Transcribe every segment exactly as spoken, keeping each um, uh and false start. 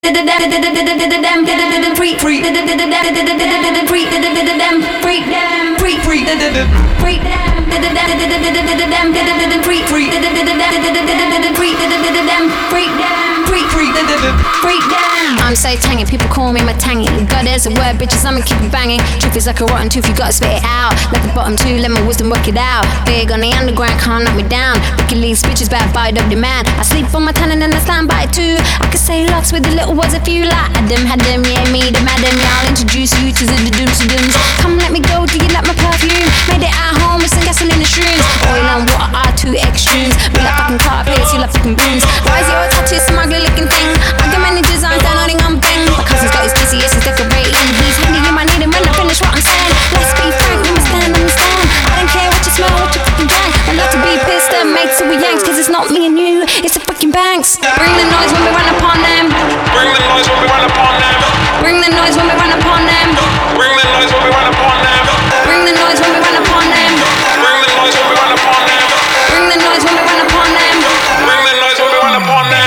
I'm so tangy, people call me my tangy. God is a word, bitches, I'ma keep it banging. Truth is like a rotten tooth, you gotta spit it out. Let the bottom two, let my wisdom work it out. Big on the underground, can't knock me down. Wicked leaves, bitches, bad bite up demand. I sleep on my talent and I stand by it too. I can say lots with the little words if you like. Adam, had them, yeah, me, the madam, yeah. I'll introduce you to the dooms to dooms. Come let me go, do you like my perfume? Made it at home with some gasoline and shrooms. Oil and water are two extremes. We like fucking car players, you like fucking booms. Why is your tattoo some ugly looking thing? I got many designs, they're nothing on bang. My cousin's got his G C S, he's decorating. He's handy, you might need him when I finish what I'm saying. Let's be frank, you must stand on the stand. I don't care what you smell, what you fucking gang. I love to be pissed and make till we yanks. Cause it's not me and you, it's the fucking banks. Bring the noise when we run upon them. Bring the noise when we run upon them. Bring the noise when we run upon them. Bring the noise when we run upon them. Bring the noise when we run upon them. Bring the noise when we run upon them. Bring the noise when we run upon them. Bring the noise when we run upon them.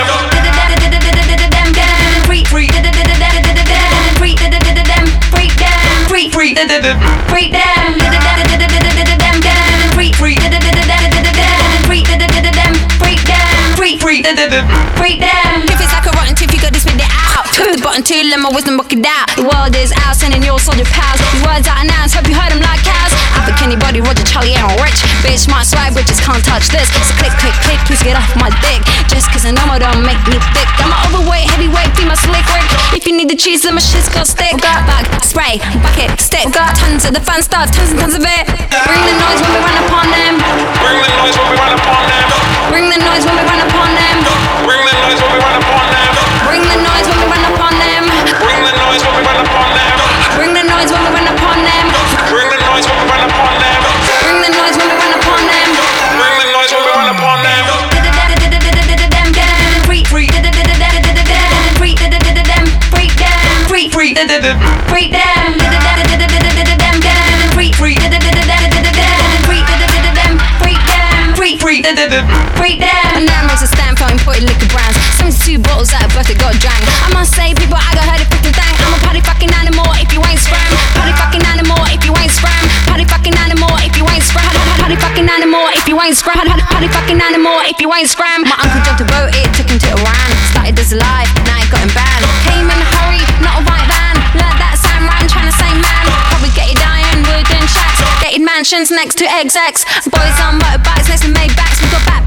Freak them, freak them, freak freak them, freak freak freak them, freak them. If it's like a rotten tooth, you gotta spit it out. Took the button to let my wisdom work it out. The world is out, sending your soldier pals. These words I announce, hope you heard them like cows. Alpha Kenny, Buddy, Roger, Charlie, and Rich. Bitch, my swag, bitches can't touch this. So click, click, click, please get off my dick. Just cause I know I don't make me thick. I'm an overweight, heavyweight, be my slick Rick. If you need the cheese, then my shit's got stick. Bag, spray, bucket, stick. Got tons of the fun stuff, tons and tons of it. Bring the noise when we run upon them. Bring the noise when we run upon them. Bring the noise when we run upon them. Bring the noise when we run upon them. Bring the noise when we run upon them. Bring the noise when we run upon them. Bring the noise when we run upon them. Bring the noise when we run upon them. Bring the noise when we run upon them. Bring the noise when we run upon them. Freak, freak, freak them, freak them, freak them, freak, freak them, freak them, freak, freak them, freak, freak them, freak them. And now makes a stand for imported liquor brands. seventy-two bottles at a birthday got drank. I must say, people, I got heard it fucking dang. I'm a party fucking animal if you ain't scram. Party fucking animal if you ain't scram. Party fucking animal if you ain't scram. Party fucking animal if you ain't scram. Party fucking animal if you ain't scram. My uncle jumped a boat, it took him to Iran. Started as a lie, now he got him banned. Came in a hurry, not a white van. Learned that Sam ran, trying to say man. Probably get it dying, wooden shacks. Gated mansions next to execs. Boys on motorbikes next to Maybachs. We got back